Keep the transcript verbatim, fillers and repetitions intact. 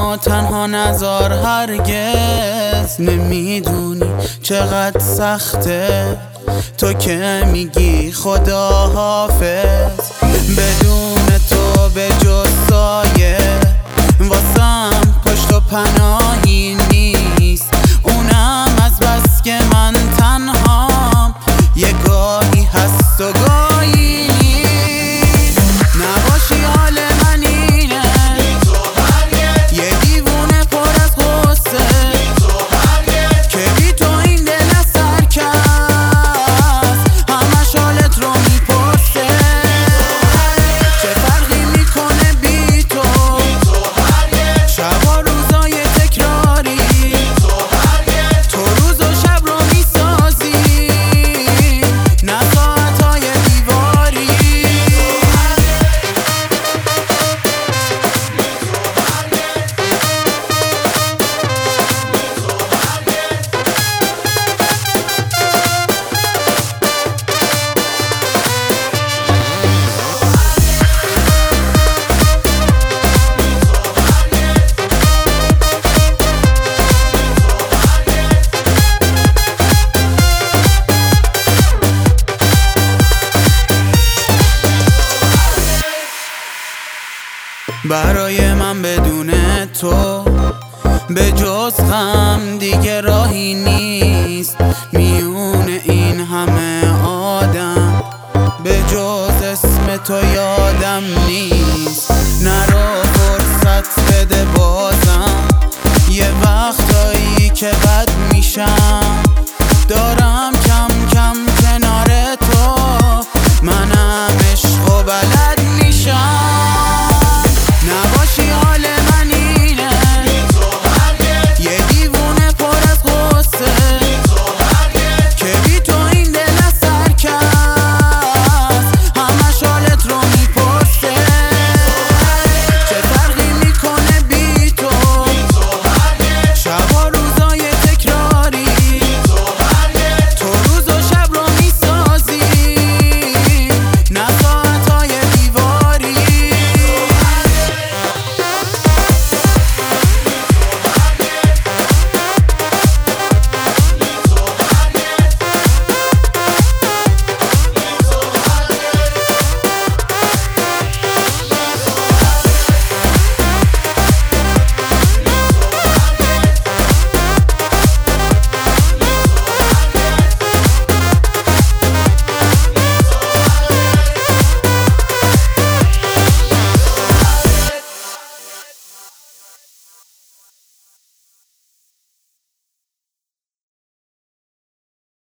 منو تنها نذار هرگز. نمیدونی چقدر سخته تو که میگی خدا حافظ. بدون تو به جز سایه واسم پشت و پناهی نیست. اونم از بس که من تنهام، یه گاهی هست و گاهی نیست. نباشی حال من اینه، یه دیوونه پر از غصه که بی تو این دل سرکست همش حالت رو میپرسه. چه فرقی میکنه بی تو، شب و روزای تکراری، تو روز و شب رو میسازی نه ساعتهای دیواری. برای من بدون تو به جز غم دیگه راهی نیست. میون این همه آدم به جز اسم تو یادم نیست. نرو فرصت بده بازم، یه وقتایی که بد میشم دارم